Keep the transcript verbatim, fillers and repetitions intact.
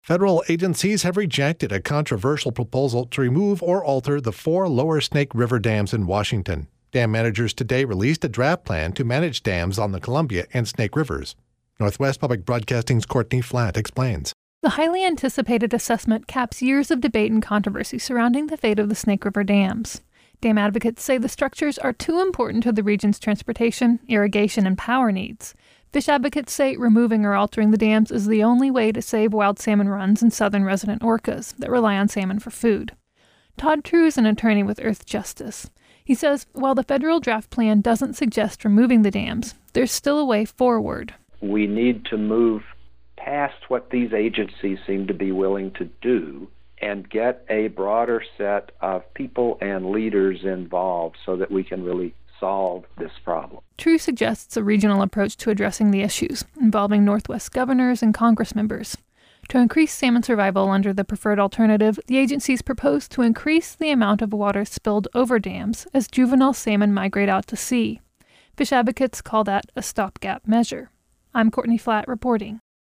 Federal agencies have rejected a controversial proposal to remove or alter the four lower Snake River dams in Washington. Dam managers today released a draft plan to manage dams on the Columbia and Snake Rivers. Northwest Public Broadcasting's Courtney Flatt explains. The highly anticipated assessment caps years of debate and controversy surrounding the fate of the Snake River dams. Dam advocates say the structures are too important to the region's transportation, irrigation, and power needs. Fish advocates say removing or altering the dams is the only way to save wild salmon runs and southern resident orcas that rely on salmon for food. Todd True is an attorney with Earth Justice. He says while the federal draft plan doesn't suggest removing the dams, there's still a way forward. We need to move past what these agencies seem to be willing to do and get a broader set of people and leaders involved so that we can really solve this problem. True suggests a regional approach to addressing the issues, involving Northwest governors and Congress members. To increase salmon survival under the preferred alternative, the agencies propose to increase the amount of water spilled over dams as juvenile salmon migrate out to sea. Fish advocates call that a stopgap measure. I'm Courtney Flatt reporting.